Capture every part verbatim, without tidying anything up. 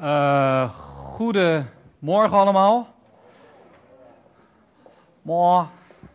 Uh, goedemorgen allemaal. Morgen.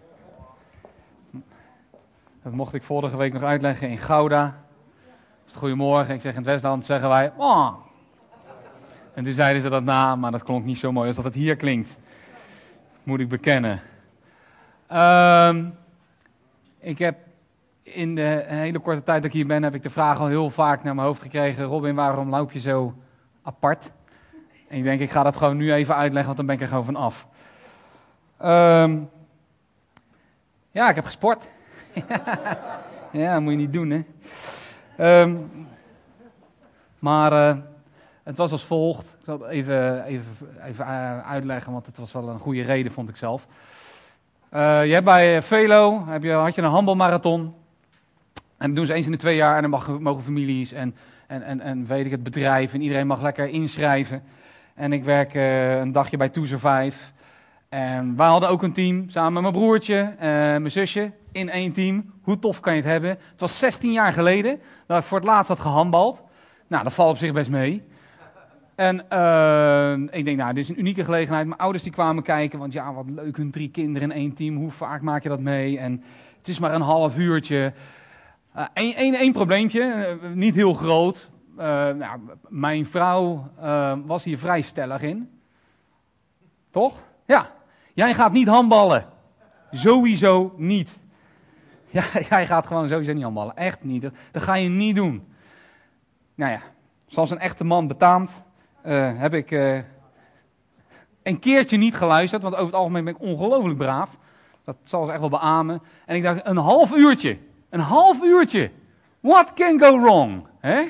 Dat mocht ik vorige week nog uitleggen in Gouda. Dat is het goedemorgen. Ik zeg in het Westland zeggen wij morgen. En toen zeiden ze dat na, maar dat klonk niet zo mooi als dat het hier klinkt. Moet ik bekennen. Um, ik heb in de hele korte tijd dat ik hier ben, heb ik de vraag al heel vaak naar mijn hoofd gekregen. Robin, waarom loop je zo apart? En ik denk, ik ga dat gewoon nu even uitleggen, want dan ben ik er gewoon van af. Um, ja, ik heb gesport. Ja, dat moet je niet doen, hè. Um, maar uh, het was als volgt. Ik zal het even, even, even uitleggen, want het was wel een goede reden, vond ik zelf. Uh, je hebt bij Velo, heb je, had je een handbalmarathon. En dat doen ze eens in de twee jaar en dan mag, mogen families en, en, en, en weet ik het bedrijf en iedereen mag lekker inschrijven. En ik werk uh, een dagje bij To Survive. En wij hadden ook een team, samen met mijn broertje en uh, mijn zusje, in één team. Hoe tof kan je het hebben? Het was zestien jaar geleden dat ik voor het laatst had gehandbald. Nou, dat valt op zich best mee. En uh, ik denk, nou, dit is een unieke gelegenheid. Mijn ouders die kwamen kijken, want ja, wat leuk, hun drie kinderen in één team. Hoe vaak maak je dat mee? En het is maar een half uurtje. Eén uh, probleempje, uh, niet heel groot. Uh, nou, mijn vrouw uh, was hier vrij stellig in. Toch? Ja. Jij gaat niet handballen. Sowieso niet. Ja, jij gaat gewoon sowieso niet handballen. Echt niet. Dat ga je niet doen. Nou ja, zoals een echte man betaamt, uh, heb ik uh, een keertje niet geluisterd. Want over het algemeen ben ik ongelooflijk braaf. Dat zal ze echt wel beamen. En ik dacht, een half uurtje. Een half uurtje. What can go wrong? Hè?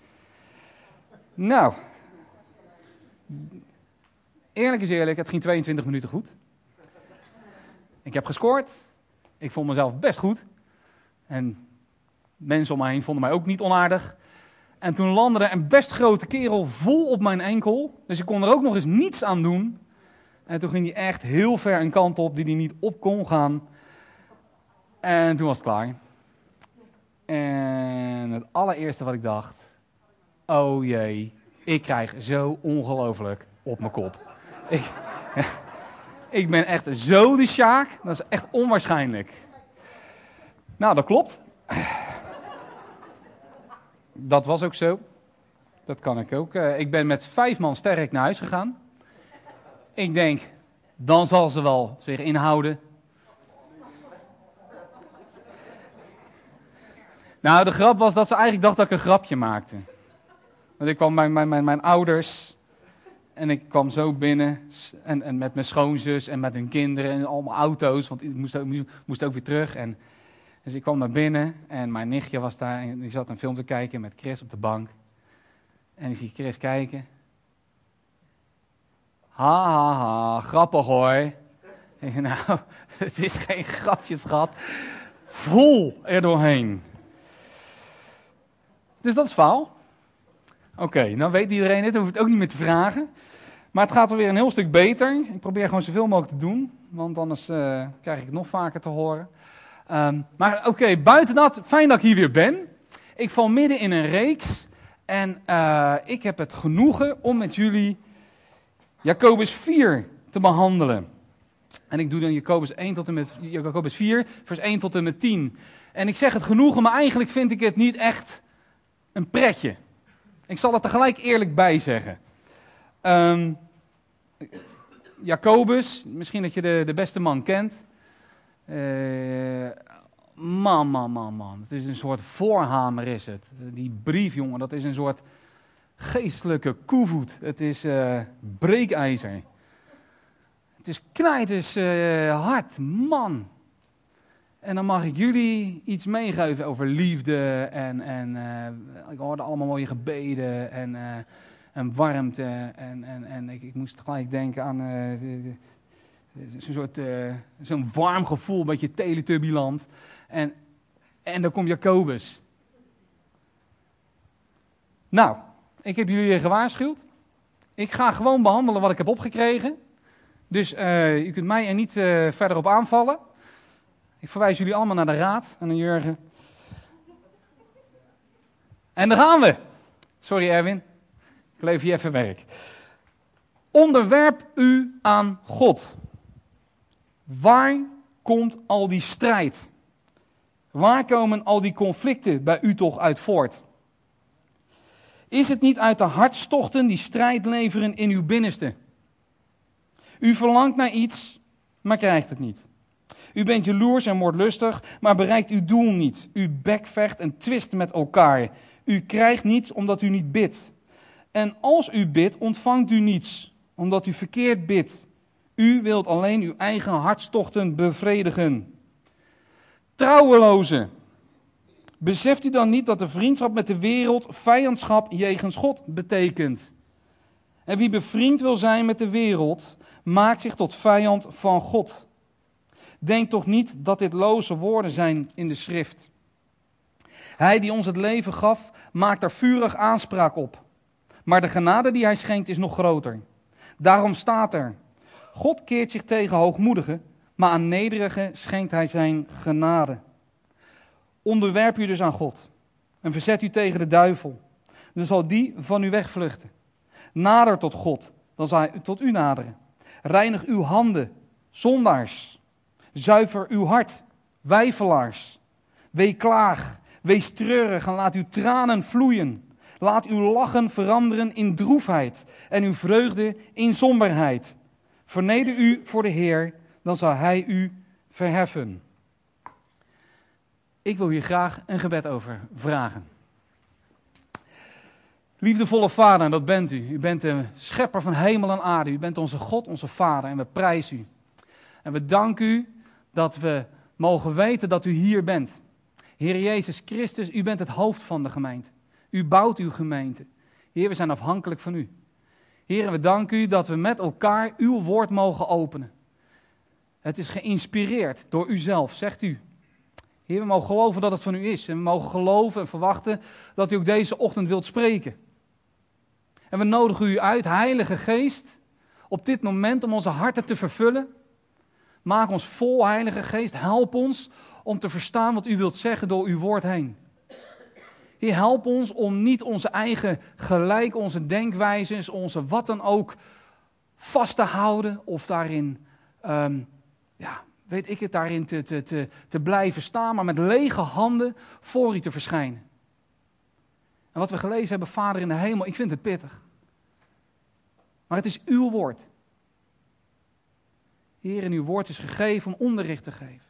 Nou. Eerlijk is eerlijk, het ging tweeëntwintig minuten goed. Ik heb gescoord. Ik vond mezelf best goed. En mensen om mij heen vonden mij ook niet onaardig. En toen landde er een best grote kerel vol op mijn enkel. Dus ik kon er ook nog eens niets aan doen. En toen ging hij echt heel ver een kant op die hij niet op kon gaan. En toen was het klaar. En het allereerste wat ik dacht. Oh jee, ik krijg zo ongelooflijk op mijn kop. Ik, ik ben echt zo de Sjaak. Dat is echt onwaarschijnlijk. Nou, dat klopt. Dat was ook zo. Dat kan ik ook. Uh, ik ben met vijf man sterk naar huis gegaan. Ik denk, dan zal ze wel zich inhouden. Nou, de grap was dat ze eigenlijk dacht dat ik een grapje maakte. Want ik kwam bij mijn, mijn, mijn ouders en ik kwam zo binnen en, en met mijn schoonzus en met hun kinderen en allemaal auto's, want ik moest ook, moest ook weer terug. En, dus ik kwam naar binnen en mijn nichtje was daar en die zat een film te kijken met Chris op de bank. En ik zie Chris kijken. Ha, ha, ha, grappig hoor. Ik denk, nou, het is geen grapje, schat. Vol er doorheen. Dus dat is faal. Oké, okay, nou weet iedereen het, hoef ik het ook niet meer te vragen. Maar het gaat wel weer een heel stuk beter. Ik probeer gewoon zoveel mogelijk te doen, want anders uh, krijg ik het nog vaker te horen. Um, maar oké, okay, buiten dat, fijn dat ik hier weer ben. Ik val midden in een reeks en uh, ik heb het genoegen om met jullie Jacobus vier te behandelen. En ik doe dan Jacobus, één tot en met, Jacobus vier, vers één tot en met tien. En ik zeg het genoegen, maar eigenlijk vind ik het niet echt een pretje. Ik zal er tegelijk eerlijk bij zeggen. Um, Jacobus, misschien dat je de, de beste man kent. Uh, man, man, man, man. Het is een soort voorhamer is het. Die brief, jongen, dat is een soort geestelijke koevoet. Het is uh, breekijzer. Het is knijt, het is uh, hard, man. En dan mag ik jullie iets meegeven over liefde en, en uh, ik hoorde allemaal mooie gebeden en, uh, en warmte. En, en, en ik, ik moest gelijk denken aan uh, de, de, de, zo'n soort, uh, zo'n warm gevoel, een beetje Teletubbyland. En, en dan komt Jacobus. Nou, ik heb jullie gewaarschuwd. Ik ga gewoon behandelen wat ik heb opgekregen. Dus uh, u kunt mij er niet uh, verder op aanvallen. Ik verwijs jullie allemaal naar de raad en naar Jurgen. En daar gaan we. Sorry Erwin. Ik lever je even werk. Onderwerp u aan God. Waar komt al die strijd? Waar komen al die conflicten bij u toch uit voort? Is het niet uit de hartstochten die strijd leveren in uw binnenste? U verlangt naar iets, maar krijgt het niet. U bent jaloers en moordlustig, maar bereikt uw doel niet. U bekvecht en twist met elkaar. U krijgt niets omdat u niet bidt. En als u bidt, ontvangt u niets, omdat u verkeerd bidt. U wilt alleen uw eigen hartstochten bevredigen. Trouwelozen. Beseft u dan niet dat de vriendschap met de wereld vijandschap jegens God betekent? En wie bevriend wil zijn met de wereld, maakt zich tot vijand van God. Denk toch niet dat dit loze woorden zijn in de schrift. Hij die ons het leven gaf, maakt daar vurig aanspraak op. Maar de genade die hij schenkt is nog groter. Daarom staat er: God keert zich tegen hoogmoedigen, maar aan nederigen schenkt hij zijn genade. Onderwerp u dus aan God en verzet u tegen de duivel. Dan zal die van u wegvluchten. Nader tot God, dan zal hij tot u naderen. Reinig uw handen, zondaars. Zuiver uw hart, weifelaars. Wee klaag, wees treurig en laat uw tranen vloeien. Laat uw lachen veranderen in droefheid en uw vreugde in somberheid. Verneder u voor de Heer, dan zal hij u verheffen. Ik wil hier graag een gebed over vragen. Liefdevolle Vader, dat bent u. U bent de schepper van hemel en aarde. U bent onze God, onze Vader en we prijzen u. En we danken u dat we mogen weten dat u hier bent. Heer Jezus Christus, u bent het hoofd van de gemeente. U bouwt uw gemeente. Heer, we zijn afhankelijk van u. Heer, we danken u dat we met elkaar uw woord mogen openen. Het is geïnspireerd door uzelf, zegt u. Heer, we mogen geloven dat het van u is. En we mogen geloven en verwachten dat u ook deze ochtend wilt spreken. En we nodigen u uit, Heilige Geest, op dit moment om onze harten te vervullen. Maak ons vol, Heilige Geest. Help ons om te verstaan wat u wilt zeggen door uw woord heen. Heer, help ons om niet onze eigen gelijk, onze denkwijzes, onze wat dan ook vast te houden of daarin, um, ja, weet ik het, daarin te, te, te, te blijven staan, maar met lege handen voor u te verschijnen. En wat we gelezen hebben, Vader in de hemel, ik vind het pittig. Maar het is uw woord. Heer, en uw woord is gegeven om onderricht te geven.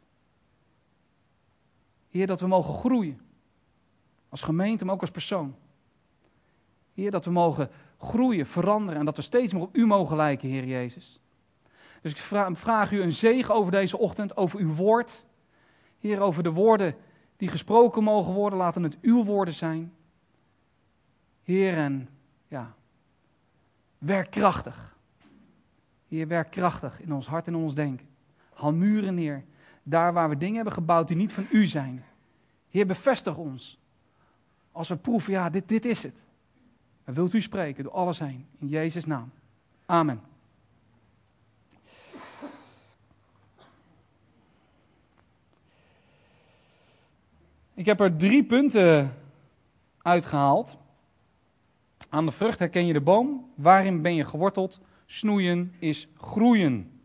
Heer, dat we mogen groeien. Als gemeente, maar ook als persoon. Heer, dat we mogen groeien, veranderen en dat we steeds meer op u mogen lijken, Heer Jezus. Dus ik vraag, vraag u een zegen over deze ochtend, over uw woord. Heer, over de woorden die gesproken mogen worden, laten het uw woorden zijn. Heer, en ja, werk krachtig. Heer, werk krachtig in ons hart en in ons denken. Haal muren neer, daar waar we dingen hebben gebouwd die niet van u zijn. Heer, bevestig ons. Als we proeven, ja, dit, dit is het. Dan wilt u spreken door alles heen. In Jezus' naam. Amen. Ik heb er drie punten uitgehaald. Aan de vrucht herken je de boom. Waarin ben je geworteld? Snoeien is groeien.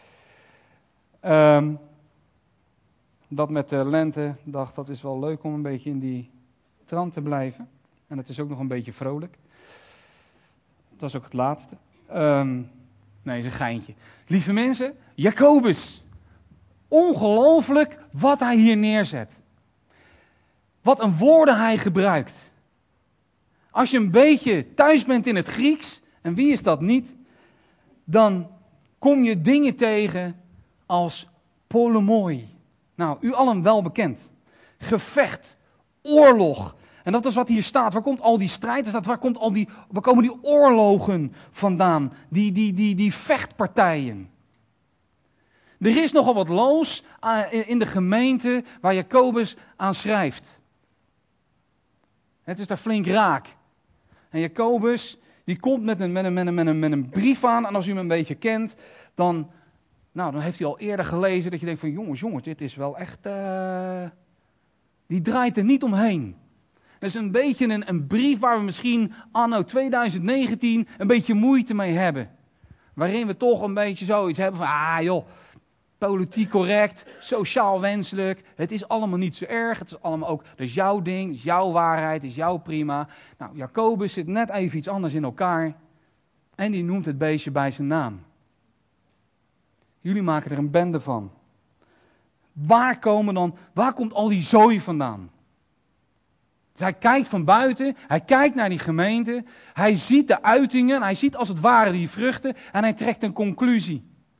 Um, dat met de lente, dacht dat is wel leuk om een beetje in die trant te blijven. En het is ook nog een beetje vrolijk. Dat is ook het laatste. Um, nee, is een geintje. Lieve mensen, Jacobus. Ongelooflijk wat hij hier neerzet. Wat een woorden hij gebruikt. Als je een beetje thuis bent in het Grieks, en wie is dat niet, dan kom je dingen tegen als polemoi. Nou, u allen wel bekend. Gevecht, oorlog. En dat is wat hier staat. Waar komt al die strijd? Staat, waar, komt al die, waar komen die oorlogen vandaan? Die, die, die, die vechtpartijen. Er is nogal wat los in de gemeente waar Jacobus aan schrijft. Het is daar flink raak. En Jacobus, die komt met een, met, een, met, een, met, een, met een brief aan. En als u hem een beetje kent, dan, nou, dan heeft hij al eerder gelezen dat je denkt van jongens, jongens, dit is wel echt... Uh, die draait er niet omheen. Dat is een beetje een, een brief waar we misschien anno twintig negentien een beetje moeite mee hebben. Waarin we toch een beetje zoiets hebben van, ah joh, politiek correct, sociaal wenselijk. Het is allemaal niet zo erg. Het is allemaal ook, dat is jouw ding, dat is jouw waarheid, dat is jouw prima. Nou, Jacobus zit net even iets anders in elkaar. En die noemt het beestje bij zijn naam. Jullie maken er een bende van. Waar komen dan, waar komt al die zooi vandaan? Dus hij kijkt van buiten, hij kijkt naar die gemeente, hij ziet de uitingen, hij ziet als het ware die vruchten en hij trekt een conclusie.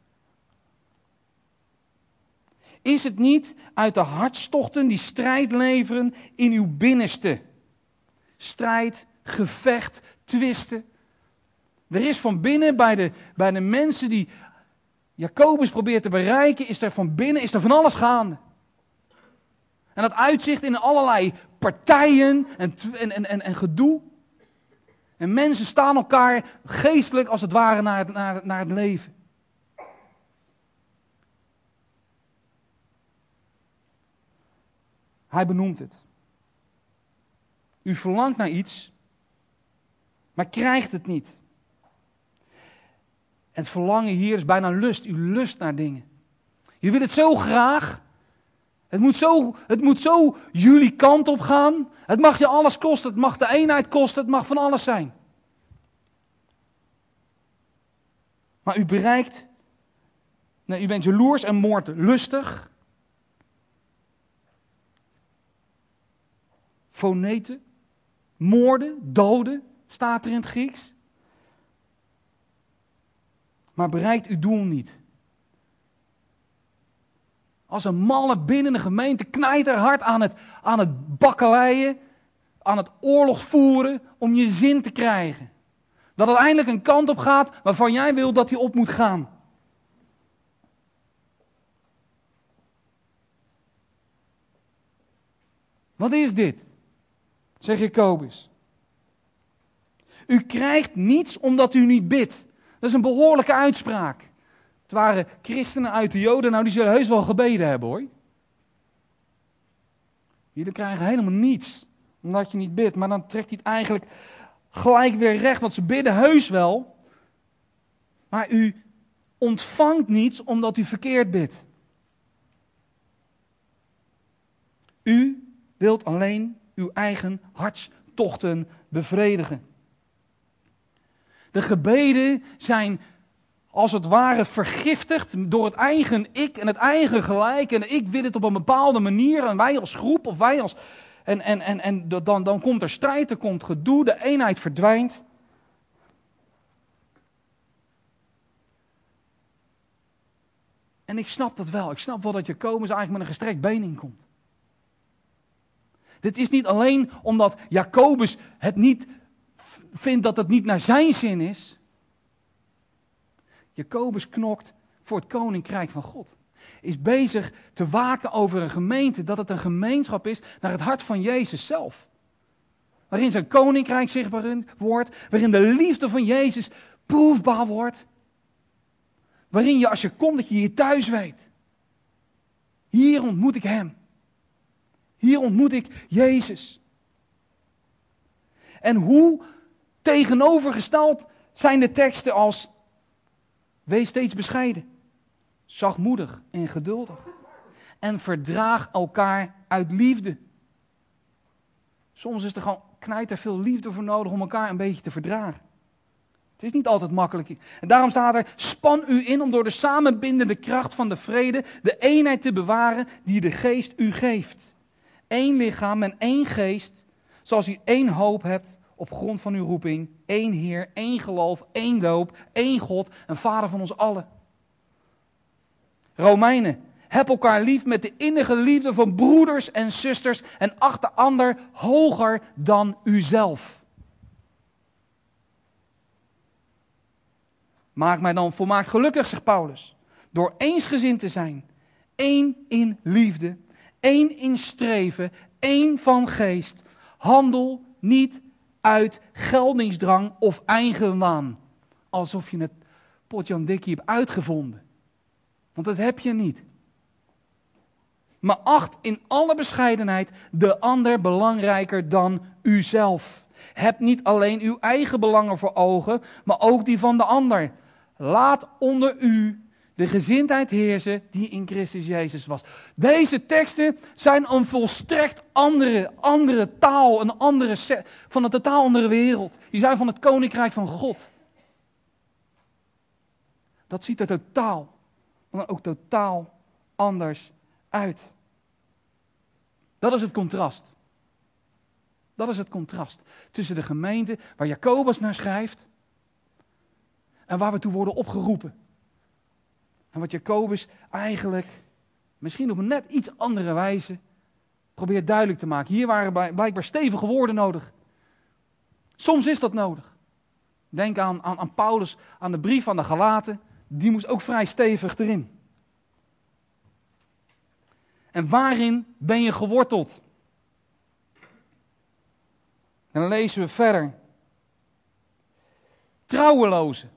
Is het niet uit de hartstochten die strijd leveren in uw binnenste? Strijd, gevecht, twisten. Er is van binnen bij de, bij de mensen die Jacobus probeert te bereiken, is er van binnen is er van alles gaande. En dat uitzicht in allerlei partijen en, en, en, en gedoe. En mensen staan elkaar geestelijk als het ware naar het, naar, naar het leven. Hij benoemt het. U verlangt naar iets, maar krijgt het niet. En het verlangen hier is bijna lust. U lust naar dingen. Je wil het zo graag. Het moet zo, het moet zo jullie kant op gaan. Het mag je alles kosten. Het mag de eenheid kosten. Het mag van alles zijn. Maar u bereikt. Nee, u bent jaloers en moordlustig. Foneten. Moorden, doden, staat er in het Grieks. Maar bereikt uw doel niet. Als een malle binnen de gemeente knijterhard aan het, aan het bakkeleien, aan het oorlog voeren om je zin te krijgen. Dat het eindelijk een kant op gaat waarvan jij wil dat hij op moet gaan. Wat is dit? Zegt Jacobus. U krijgt niets omdat u niet bidt. Dat is een behoorlijke uitspraak. Het waren christenen uit de Joden, nou die zullen heus wel gebeden hebben hoor. Jullie krijgen helemaal niets, omdat je niet bidt. Maar dan trekt hij het eigenlijk gelijk weer recht, want ze bidden heus wel. Maar u ontvangt niets omdat u verkeerd bidt. U wilt alleen uw eigen hartstochten bevredigen. De gebeden zijn als het ware vergiftigd door het eigen ik en het eigen gelijk. En ik wil het op een bepaalde manier en wij als groep of wij als... En, en, en, en dan, dan komt er strijd, er komt gedoe, de eenheid verdwijnt. En ik snap dat wel. Ik snap wel dat Jacobus eigenlijk met een gestrekt been in komt. Dit is niet alleen omdat Jacobus het niet vindt dat het niet naar zijn zin is. Jacobus knokt voor het koninkrijk van God. Is bezig te waken over een gemeente, dat het een gemeenschap is naar het hart van Jezus zelf. Waarin zijn koninkrijk zichtbaar wordt, waarin de liefde van Jezus proefbaar wordt. Waarin je als je komt dat je je thuis weet. Hier ontmoet ik hem. Hier ontmoet ik Jezus. En hoe tegenovergesteld zijn de teksten als: wees steeds bescheiden, zachtmoedig en geduldig. En verdraag elkaar uit liefde. Soms is er gewoon knijter veel liefde voor nodig om elkaar een beetje te verdragen. Het is niet altijd makkelijk. En daarom staat er: span u in om door de samenbindende kracht van de vrede de eenheid te bewaren die de geest u geeft. Eén lichaam en één geest, zoals u één hoop hebt op grond van uw roeping. Één Heer, één geloof, één doop, één God en Vader van ons allen. Romeinen, heb elkaar lief met de innige liefde van broeders en zusters en acht de ander hoger dan uzelf. Maak mij dan volmaakt gelukkig, zegt Paulus, door eensgezind te zijn, één in liefde, één in streven, één van geest. Handel niet uit geldingsdrang of eigenwaan, alsof je het potjandikkie hebt uitgevonden. Want dat heb je niet. maar acht in alle bescheidenheid de ander belangrijker dan uzelf. Heb niet alleen uw eigen belangen voor ogen, maar ook die van de ander. Laat onder u de gezindheid heersen die in Christus Jezus was. Deze teksten zijn een volstrekt andere, andere taal, een andere set, van een totaal andere wereld. Die zijn van het Koninkrijk van God. Dat ziet er totaal, maar dan ook totaal anders uit. Dat is het contrast. Dat is het contrast tussen de gemeente waar Jacobus naar schrijft en waar we toe worden opgeroepen. En wat Jacobus eigenlijk, misschien op een net iets andere wijze, probeert duidelijk te maken. Hier waren blijkbaar stevige woorden nodig. Soms is dat nodig. Denk aan, aan, aan Paulus, aan de brief aan de Galaten. Die moest ook vrij stevig erin. En waarin ben je geworteld? En dan lezen we verder. Trouwelozen.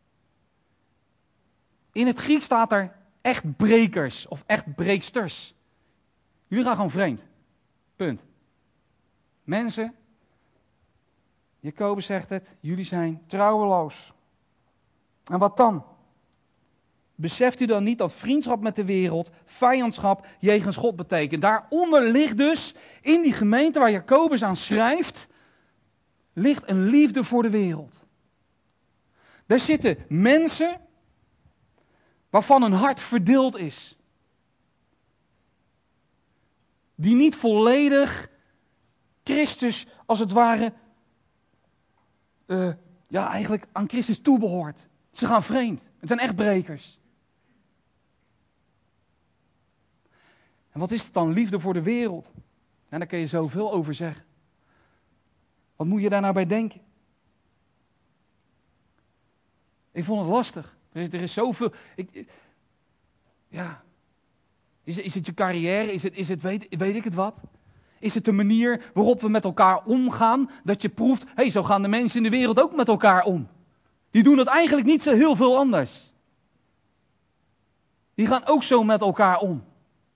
In het Grieks staat er echt brekers of echt breeksters. Jullie gaan gewoon vreemd. Punt. Mensen, Jacobus zegt het, jullie zijn trouweloos. En wat dan? Beseft u dan niet dat vriendschap met de wereld vijandschap jegens God betekent? Daaronder ligt dus, in die gemeente waar Jacobus aan schrijft, ligt een liefde voor de wereld. Daar zitten mensen waarvan hun hart verdeeld is. Die niet volledig Christus, als het ware, uh, ja, eigenlijk aan Christus toebehoort. Ze gaan vreemd. Het zijn echt brekers. En wat is het dan, liefde voor de wereld? En daar kun je zoveel over zeggen. Wat moet je daar nou bij denken? Ik vond het lastig. Er is, er is zoveel... Ik, ja. Is, is het je carrière? Is het, is het weet, weet ik het wat? Is het de manier waarop we met elkaar omgaan? Dat je proeft, hé, hey, zo gaan de mensen in de wereld ook met elkaar om. Die doen het eigenlijk niet zo heel veel anders. Die gaan ook zo met elkaar om.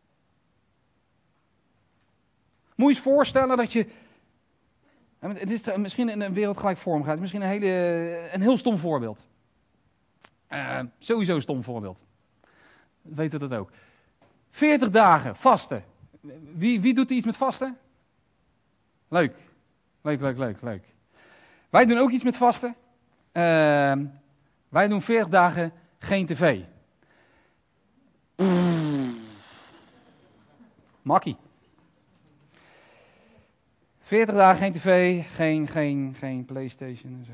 Moet je eens voorstellen dat je... Het is misschien in een wereldgelijk vormgaat. Misschien een, hele, een heel stom voorbeeld. Uh, sowieso een stom voorbeeld. Weet u dat ook. veertig dagen vasten. Wie, wie doet er iets met vasten? Leuk. Leuk, leuk, leuk, leuk. Wij doen ook iets met vasten. Uh, wij doen veertig dagen geen tv. Makkie. veertig dagen geen tv, geen, geen, geen PlayStation en zo.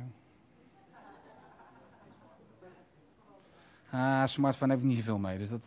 Ah, smartphone heb ik niet zoveel mee. Dus dat...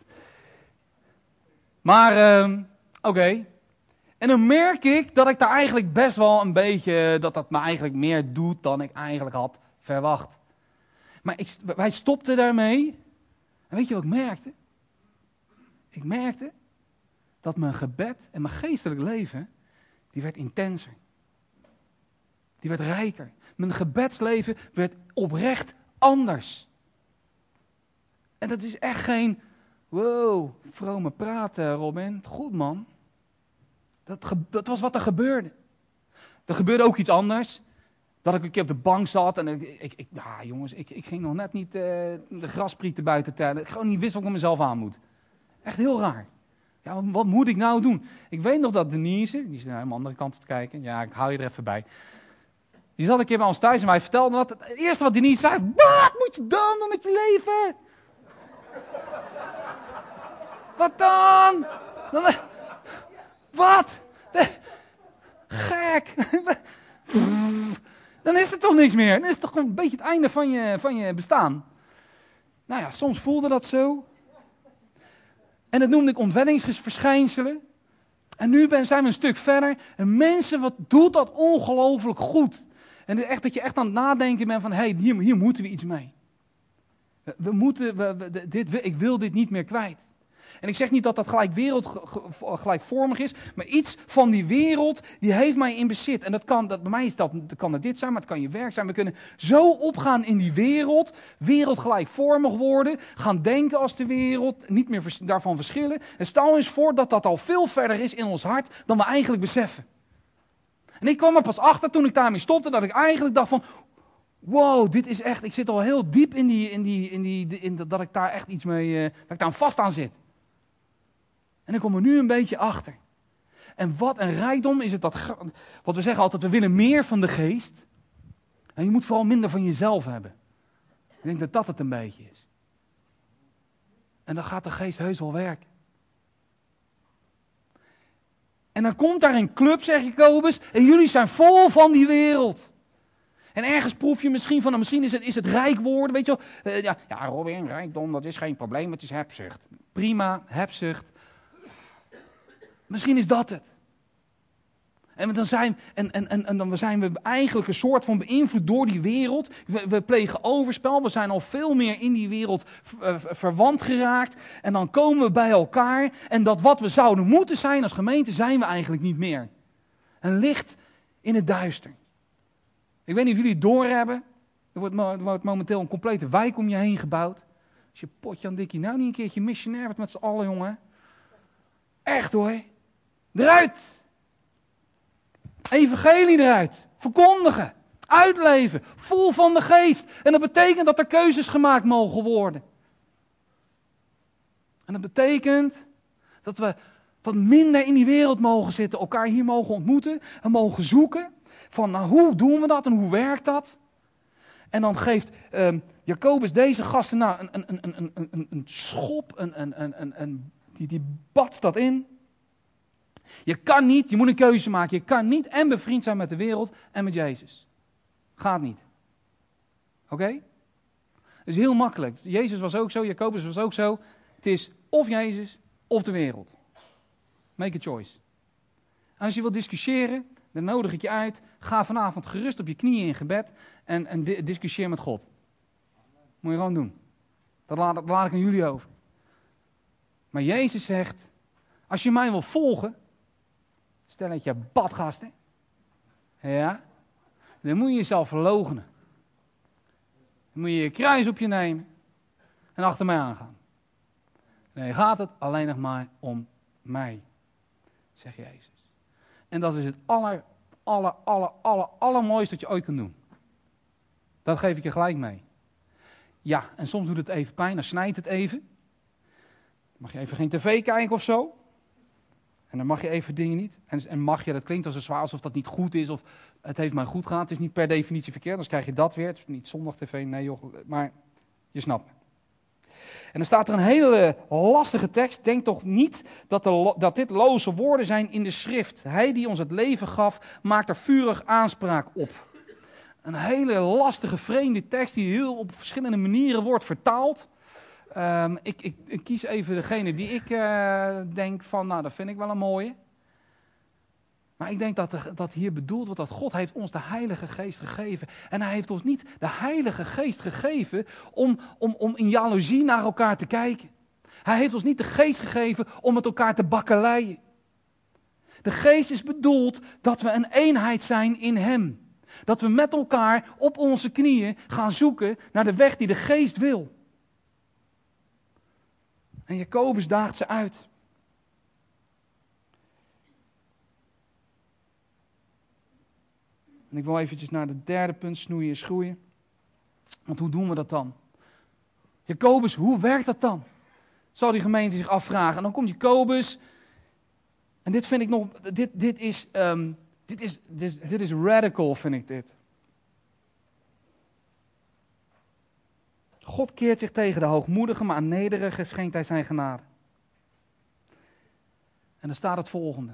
Maar, uh, oké. Okay. En dan merk ik dat ik daar eigenlijk best wel een beetje, dat dat me eigenlijk meer doet dan ik eigenlijk had verwacht. Maar ik, wij stopten daarmee. En weet je wat ik merkte? Ik merkte dat mijn gebed en mijn geestelijk leven, die werd intenser. Die werd rijker. Mijn gebedsleven werd oprecht anders. En dat is echt geen, wow, vrome praten, Robin. Goed, man. Dat, ge, dat was wat er gebeurde. Er gebeurde ook iets anders. Dat ik een keer op de bank zat en ik, ik, ik nou jongens, ik, ik ging nog net niet uh, de grasprieten buiten tellen. Ik gewoon niet wist wat ik met mezelf aan moet. Echt heel raar. Ja, wat, wat moet ik nou doen? Ik weet nog dat Denise, die is naar de andere kant op te kijken. Ja, ik hou je er even bij. Die zat een keer bij ons thuis en wij vertelden dat. Het eerste wat Denise zei, wat moet je dan doen met je leven? Wat dan? dan wat? Gek. Dan is er toch niks meer. Dan is het toch gewoon een beetje het einde van je, van je bestaan. Nou ja, soms voelde dat zo. En dat noemde ik ontwenningsverschijnselen. En nu ben, zijn we een stuk verder. En mensen, wat doet dat ongelooflijk goed. En echt, dat je echt aan het nadenken bent van, hé, hey, hier, hier moeten we iets mee. We moeten, we, we, dit, we, ik wil dit niet meer kwijt. En ik zeg niet dat dat gelijk wereldgelijkvormig is, maar iets van die wereld, die heeft mij in bezit. En dat kan, dat, bij mij is dat, dat kan het dit zijn, maar het kan je werk zijn. We kunnen zo opgaan in die wereld, wereldgelijkvormig worden, gaan denken als de wereld, niet meer vers, daarvan verschillen. En stel eens voor dat dat al veel verder is in ons hart dan we eigenlijk beseffen. En ik kwam er pas achter toen ik daarmee stopte, dat ik eigenlijk dacht van, wow, dit is echt, ik zit al heel diep in die, in die, in die, in dat, dat ik daar echt iets mee, uh, dat ik daar vast aan zit. En ik kom er nu een beetje achter. En wat een rijkdom is het dat, wat we zeggen altijd, we willen meer van de geest. En je moet vooral minder van jezelf hebben. Ik denk dat dat het een beetje is. En dan gaat de geest heus wel werken. En dan komt daar een club, zegt Jacobus, en jullie zijn vol van die wereld. En ergens proef je misschien van, nou, misschien is het, is het rijk worden, weet je wel. Uh, ja, ja, Robin, rijkdom, dat is geen probleem, het is hebzucht. Prima, hebzucht. Misschien is dat het. En dan zijn, en, en, en, en dan zijn we eigenlijk een soort van beïnvloed door die wereld. We, we plegen overspel, we zijn al veel meer in die wereld ver, verwant geraakt. En dan komen we bij elkaar en dat wat we zouden moeten zijn als gemeente, zijn we eigenlijk niet meer. Een licht in het duister. Ik weet niet of jullie het doorhebben. Er wordt, er wordt momenteel een complete wijk om je heen gebouwd. Als je potje aan dikkie nou niet een keertje missionair wordt met z'n allen, jongen. Echt hoor. Eruit. Evangelie eruit. Verkondigen. Uitleven. Vol van de geest. En dat betekent dat er keuzes gemaakt mogen worden. En dat betekent dat we wat minder in die wereld mogen zitten. Elkaar hier mogen ontmoeten. En mogen zoeken. Van nou, hoe doen we dat en hoe werkt dat? En dan geeft um, Jacobus deze gasten nou een, een, een, een, een, een schop. Een, een, een, een, een, die, die batst dat in. Je kan niet, je moet een keuze maken. Je kan niet en bevriend zijn met de wereld en met Jezus. Gaat niet. Oké? Okay? Dat is heel makkelijk. Jezus was ook zo, Jacobus was ook zo. Het is of Jezus of de wereld. Make a choice. En als je wilt discussiëren, dan nodig ik je uit. Ga vanavond gerust op je knieën in gebed en, en di- discussieer met God. Moet je gewoon doen. Dat laat, dat laat ik aan jullie over. Maar Jezus zegt, als je mij wil volgen, stel dat je badgasten, ja, dan moet je jezelf verloochenen. Dan moet je je kruis op je nemen en achter mij aangaan. Nee, gaat het alleen nog maar om mij, zegt Jezus. En dat is het aller, aller, aller, aller, allermooiste wat je ooit kunt doen. Dat geef ik je gelijk mee. Ja, en soms doet het even pijn, dan snijdt het even. Mag je even geen tv kijken of zo? En dan mag je even dingen niet. En, en mag je, dat klinkt als een zwaar, alsof dat niet goed is. Of het heeft mij goed gedaan. Het is niet per definitie verkeerd. Dan krijg je dat weer. Het is niet zondag tv, nee joh. Maar je snapt. En dan staat er een hele lastige tekst. Denk toch niet dat, de, dat dit loze woorden zijn in de schrift. Hij die ons het leven gaf, maakt er vurig aanspraak op. Een hele lastige, vreemde tekst die heel op verschillende manieren wordt vertaald. Um, ik, ik, ik kies even degene die ik uh, denk van, nou dat vind ik wel een mooie. Maar ik denk dat, de, dat hier bedoeld wordt dat God heeft ons de Heilige Geest gegeven. En hij heeft ons niet de Heilige Geest gegeven om, om, om in jaloezie naar elkaar te kijken. Hij heeft ons niet de Geest gegeven om met elkaar te bakkeleien. De Geest is bedoeld dat we een eenheid zijn in hem. Dat we met elkaar op onze knieën gaan zoeken naar de weg die de Geest wil. En Jacobus daagt ze uit. En ik wil eventjes naar het derde punt, snoeien en schroeien. Want hoe doen we dat dan? Jacobus, hoe werkt dat dan? Zal die gemeente zich afvragen. En dan komt Jacobus. En dit vind ik nog, dit, dit, is, um, dit, is, dit, is, dit is radical, vind ik dit. God keert zich tegen de hoogmoedigen, maar aan nederigen schenkt hij zijn genade. En dan staat het volgende.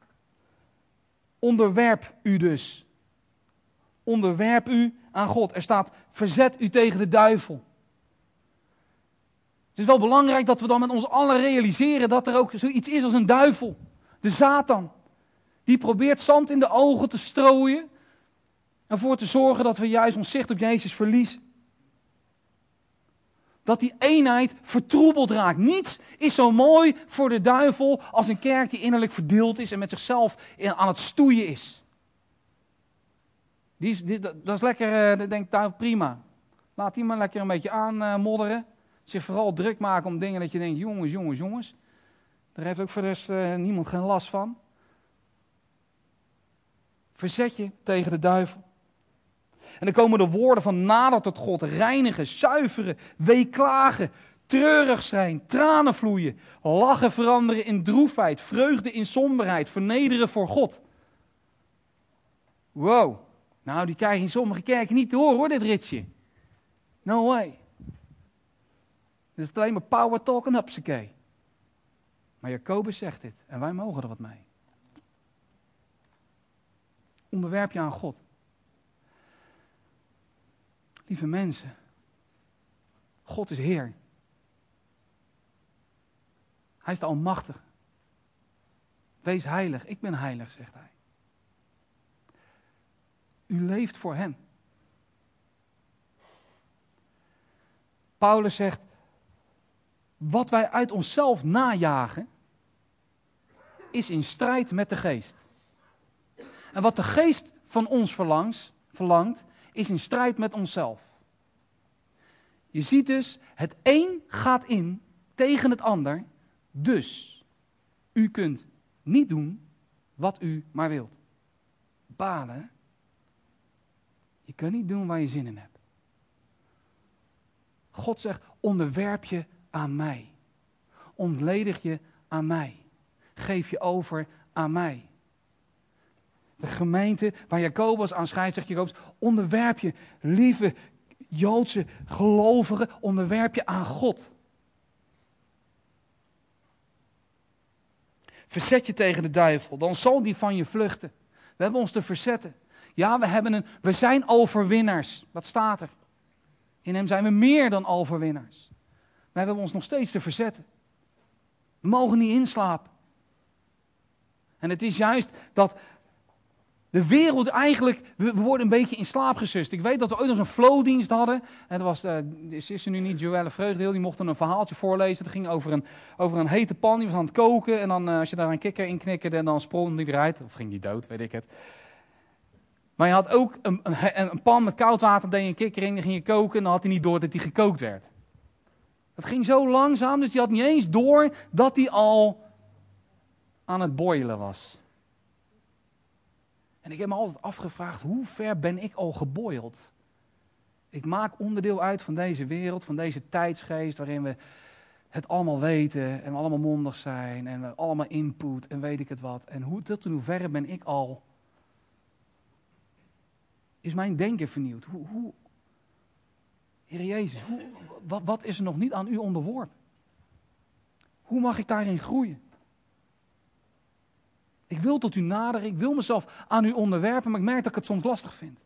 Onderwerp u dus. Onderwerp u aan God. Er staat, verzet u tegen de duivel. Het is wel belangrijk dat we dan met ons allen realiseren dat er ook zoiets is als een duivel. De Satan. Die probeert zand in de ogen te strooien. Ervoor te zorgen dat we juist ons zicht op Jezus verliezen. dat die eenheid vertroebeld raakt. Niets is zo mooi voor de duivel als een kerk die innerlijk verdeeld is en met zichzelf aan het stoeien is. Die is die, dat is lekker, uh, denkt duivel, prima. Laat die maar lekker een beetje aanmodderen. Uh, Zich vooral druk maken om dingen dat je denkt, jongens, jongens, jongens. Daar heeft ook voor de rest uh, niemand geen last van. Verzet je tegen de duivel. En dan komen de woorden van nader tot God, reinigen, zuiveren, weeklagen, treurig zijn, tranen vloeien, lachen veranderen in droefheid, vreugde in somberheid, vernederen voor God. Wow, nou die krijg je in sommige kerken niet te horen hoor, dit ritje. No way. Het is alleen maar power talk en hupsakee. Maar Jacobus zegt dit en wij mogen er wat mee. Onderwerp je aan God. Lieve mensen, God is Heer. Hij is de Almachtige. Wees heilig, ik ben heilig, zegt hij. U leeft voor Hem. Paulus zegt, wat wij uit onszelf najagen, is in strijd met de geest. En wat de geest van ons verlangt, verlangt, is in strijd met onszelf. Je ziet dus, het een gaat in tegen het ander, dus u kunt niet doen wat u maar wilt. Balen. Je kunt niet doen waar je zin in hebt. God zegt, onderwerp je aan mij. Ontledig je aan mij. Geef je over aan mij. De gemeente waar Jacobus aan schrijft, zegt Jacobus, onderwerp je, lieve Joodse gelovigen, onderwerp je aan God. Verzet je tegen de duivel, dan zal die van je vluchten. We hebben ons te verzetten. Ja, we, hebben een, we zijn overwinnaars. Wat staat er? In hem zijn we meer dan overwinnaars. We hebben ons nog steeds te verzetten. We mogen niet inslapen. En het is juist dat de wereld eigenlijk, we worden een beetje in slaap gesust. Ik weet dat we ooit nog een flowdienst hadden. En dat was, uh, is, is er nu niet Joelle Vreugdeel, die mocht dan een verhaaltje voorlezen. Dat ging over een, over een hete pan, die was aan het koken. En dan, uh, als je daar een kikker in knikkerde, dan sprong die eruit. Of ging die dood, weet ik het. Maar je had ook een, een, een pan met koud water, deed je een kikker in, die ging je koken. En dan had hij niet door dat die gekookt werd. Het ging zo langzaam, dus die had niet eens door dat hij al aan het boilen was. En ik heb me altijd afgevraagd, hoe ver ben ik al geboild? Ik maak onderdeel uit van deze wereld, van deze tijdsgeest, waarin we het allemaal weten en we allemaal mondig zijn en we allemaal input en weet ik het wat. En hoe, tot in hoeverre ben ik al, is mijn denken vernieuwd? Hoe, hoe, Heer Jezus, hoe, wat, wat is er nog niet aan u onderworpen? Hoe mag ik daarin groeien? Ik wil tot u naderen, ik wil mezelf aan u onderwerpen, maar ik merk dat ik het soms lastig vind.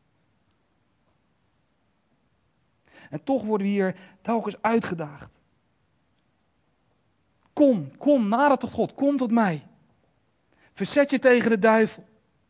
En toch worden we hier telkens uitgedaagd. Kom, kom, nader tot God, kom tot mij. Verzet je tegen de duivel.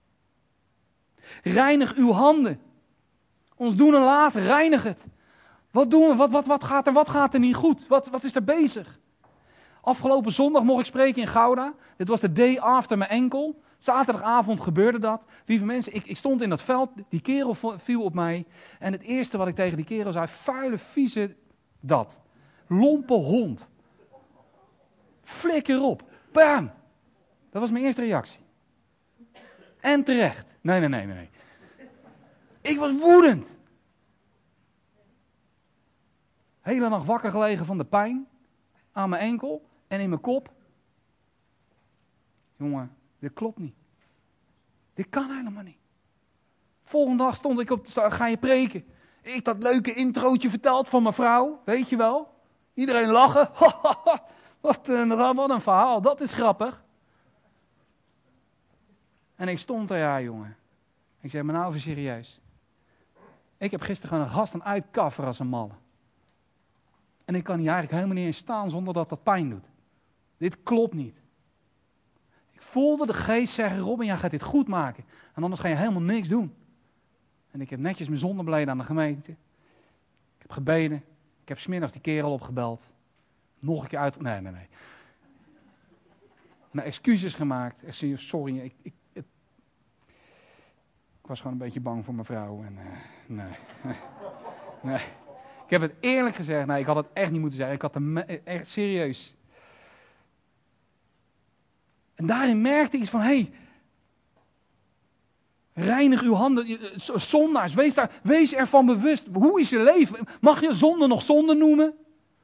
Reinig uw handen. Ons doen en laten, reinig het. Wat doen we? Wat, wat, wat, gaat, er, wat gaat er niet goed? Wat, wat is er bezig? Afgelopen zondag mocht ik spreken in Gouda. Dit was de day after mijn enkel. Zaterdagavond gebeurde dat. Lieve mensen, ik, ik stond in dat veld. Die kerel viel op mij. En het eerste wat ik tegen die kerel zei, vuile, vieze dat. Lompe hond. Flikker op. Bam. Dat was mijn eerste reactie. En terecht. Nee, nee, nee, nee. Ik was woedend. Hele nacht wakker gelegen van de pijn. Aan mijn enkel en in mijn kop. Jongen, dit klopt niet. Dit kan helemaal niet. Volgende dag stond ik op de ga je preken. Ik dat leuke introotje verteld van mijn vrouw, weet je wel. Iedereen lachen. wat, een, wat een verhaal, dat is grappig. En ik stond er, ja jongen. Ik zei, maar nou even serieus. Ik heb gisteren gewoon een gast aan uitkafferen als een malle. En ik kan hier eigenlijk helemaal niet in staan zonder dat dat pijn doet. Dit klopt niet. Ik voelde de geest zeggen, Robin, jij gaat dit goed maken. En anders ga je helemaal niks doen. En ik heb netjes mijn zonde beleden aan de gemeente. Ik heb gebeden. Ik heb 's middags die kerel opgebeld. Nog een keer uit... Nee, nee, nee. Mijn excuses gemaakt. Ik zei, sorry, ik, ik, het... ik was gewoon een beetje bang voor mijn vrouw. En, uh, nee. nee. Ik heb het eerlijk gezegd. Nee, ik had het echt niet moeten zeggen. Ik had het echt serieus. En daarin merkte ik iets van, hé, hey, reinig uw handen, zondaars, wees, daar, wees ervan bewust. Hoe is je leven? Mag je zonde nog zonde noemen?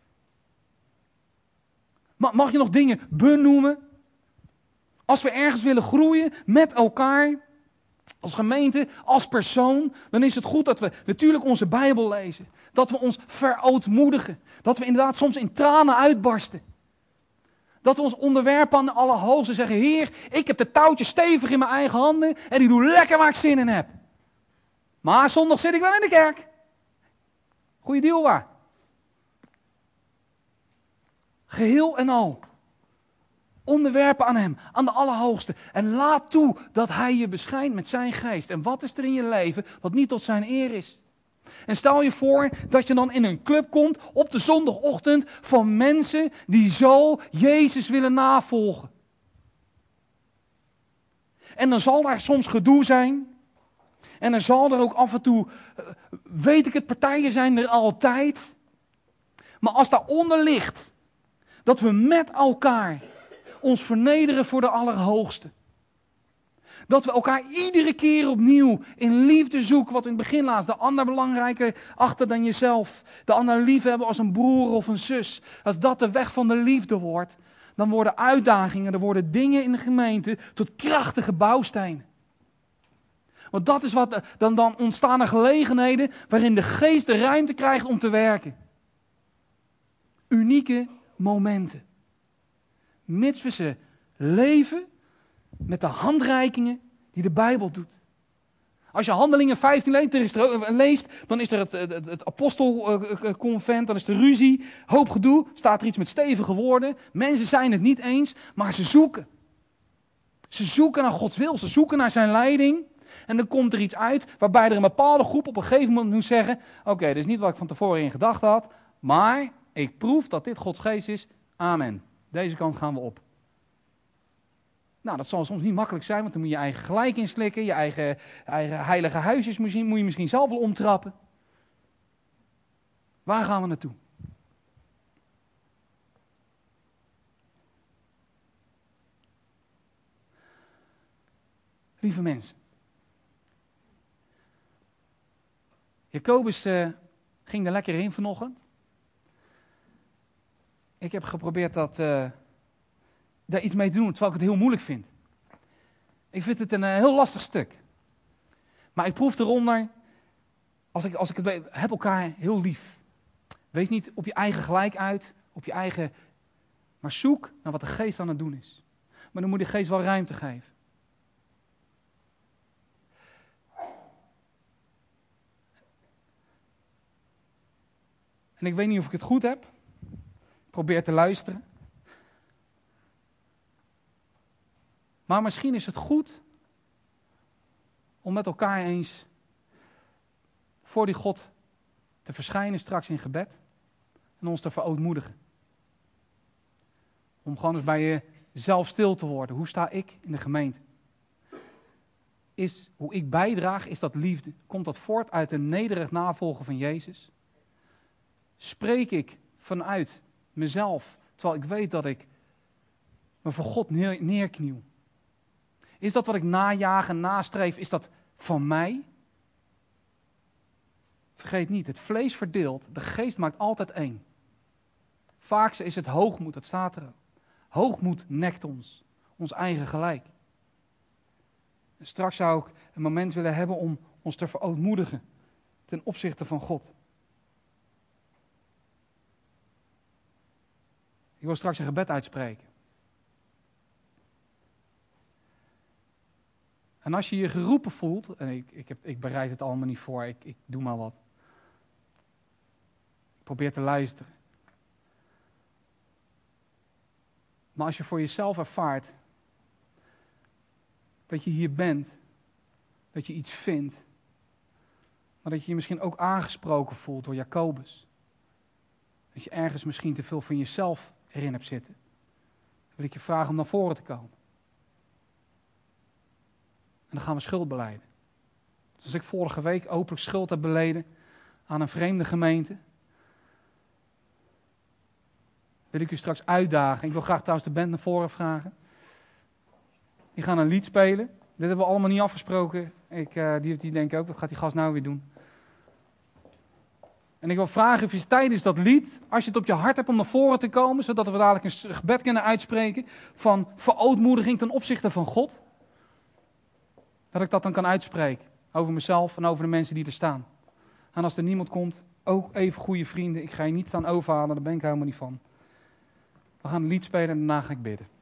Mag je nog dingen benoemen? Als we ergens willen groeien met elkaar, als gemeente, als persoon, dan is het goed dat we natuurlijk onze Bijbel lezen. Dat we ons verootmoedigen. Dat we inderdaad soms in tranen uitbarsten. Dat we ons onderwerpen aan de Allerhoogste zeggen, Heer, ik heb de touwtjes stevig in mijn eigen handen en ik doe lekker waar ik zin in heb. Maar zondag zit ik wel in de kerk. Goeie deal waar. Geheel en al. Onderwerpen aan hem, aan de Allerhoogste. En laat toe dat hij je beschijnt met zijn geest. En wat is er in je leven wat niet tot zijn eer is? En stel je voor dat je dan in een club komt op de zondagochtend van mensen die zo Jezus willen navolgen. En dan zal er soms gedoe zijn. En er zal er ook af en toe, weet ik het, partijen zijn er altijd. Maar als daaronder ligt dat we met elkaar ons vernederen voor de Allerhoogste. Dat we elkaar iedere keer opnieuw in liefde zoeken, wat we in het begin lazen. De ander belangrijker achter dan jezelf. De ander lief hebben als een broer of een zus. Als dat de weg van de liefde wordt, dan worden uitdagingen, er worden dingen in de gemeente tot krachtige bouwstenen. Want dat is wat, dan, dan ontstaan er gelegenheden waarin de geest de ruimte krijgt om te werken. Unieke momenten. Mits we ze leven met de handreikingen die de Bijbel doet. Als je Handelingen vijftien leest, dan is er het, het, het apostelconvent, dan is er ruzie, hoop gedoe, staat er iets met stevige woorden. Mensen zijn het niet eens, maar ze zoeken. Ze zoeken naar Gods wil, ze zoeken naar zijn leiding. En dan komt er iets uit waarbij er een bepaalde groep op een gegeven moment moet zeggen, oké, okay, dit is niet wat ik van tevoren in gedachten had, maar ik proef dat dit Gods geest is. Amen. Deze kant gaan we op. Nou, dat zal soms niet makkelijk zijn, want dan moet je je eigen gelijk inslikken. Je eigen, eigen heilige huisjes moet je, moet je misschien zelf wel omtrappen. Waar gaan we naartoe? Lieve mensen. Jacobus uh, ging er lekker in vanochtend. Ik heb geprobeerd dat, uh, daar iets mee te doen, terwijl ik het heel moeilijk vind. Ik vind het een uh, heel lastig stuk. Maar ik proef eronder, als ik, als ik het weet, heb elkaar heel lief. Wees niet op je eigen gelijk uit, op je eigen, maar zoek naar wat de geest aan het doen is. Maar dan moet de geest wel ruimte geven. En ik weet niet of ik het goed heb. Probeer te luisteren. Maar misschien is het goed om met elkaar eens voor die God te verschijnen straks in gebed en ons te verootmoedigen. Om gewoon eens bij jezelf stil te worden. Hoe sta ik in de gemeente? Is hoe ik bijdraag, is dat liefde? Komt dat voort uit een nederig navolgen van Jezus? Spreek ik vanuit mezelf, terwijl ik weet dat ik me voor God neer, neerkniel? Is dat wat ik najaag en nastreef, is dat van mij? Vergeet niet, het vlees verdeelt, de geest maakt altijd één. Vaak is het hoogmoed, dat staat er ook. Hoogmoed nekt ons, ons eigen gelijk. En straks zou ik een moment willen hebben om ons te verootmoedigen ten opzichte van God. Ik wil straks een gebed uitspreken. En als je je geroepen voelt, en ik, ik, heb, ik bereid het allemaal niet voor, ik, ik doe maar wat. Ik probeer te luisteren. Maar als je voor jezelf ervaart dat je hier bent, dat je iets vindt, maar dat je je misschien ook aangesproken voelt door Jacobus. Dat je ergens misschien te veel van jezelf erin hebt zitten. Dan wil ik je vragen om naar voren te komen. En dan gaan we schuld belijden. Dus als ik vorige week openlijk schuld heb beleden aan een vreemde gemeente, wil ik u straks uitdagen. Ik wil graag trouwens de band naar voren vragen. Die gaan een lied spelen. Dit hebben we allemaal niet afgesproken. Ik, uh, die, die denken ook, wat gaat die gast nou weer doen? En ik wil vragen of je tijdens dat lied, als je het op je hart hebt om naar voren te komen, zodat we dadelijk een gebed kunnen uitspreken van verootmoediging ten opzichte van God, dat ik dat dan kan uitspreken over mezelf en over de mensen die er staan. En als er niemand komt, ook even goede vrienden. Ik ga je niet staan overhalen, daar ben ik helemaal niet van. We gaan een lied spelen en daarna ga ik bidden.